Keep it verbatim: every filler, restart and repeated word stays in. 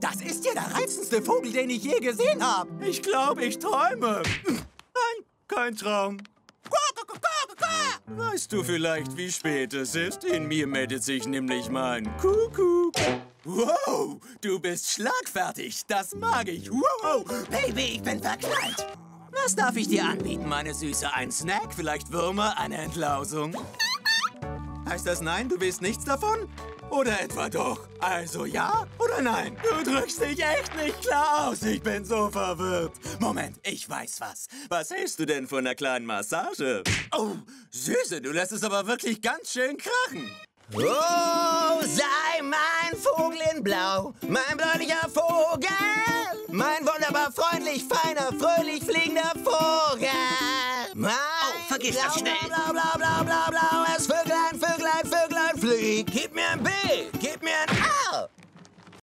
Das ist ja der reizendste Vogel, den ich je gesehen habe. Ich glaube, ich träume. Nein, kein Traum. Weißt du vielleicht, wie spät es ist? In mir meldet sich nämlich mein Kuckuck. Wow, du bist schlagfertig. Das mag ich. Wow. Baby, ich bin verknallt. Was darf ich dir anbieten, meine Süße? Ein Snack? Vielleicht Würmer? Eine Entlausung? Heißt das nein, du willst nichts davon? Oder etwa doch? Also ja oder nein? Du drückst dich echt nicht klar aus. Ich bin so verwirrt. Moment, ich weiß was. Was hältst du denn von einer kleinen Massage? Oh, Süße, du lässt es aber wirklich ganz schön krachen. Oh, sei mein Vogel in Blau, mein bläulicher Vogel, mein wunderbar freundlich, feiner, fröhlich fliegender Vogel. Mein Oh, vergiss das schnell. Blau, blau, blau, blau, blau, blaues Vöglein, Vöglein.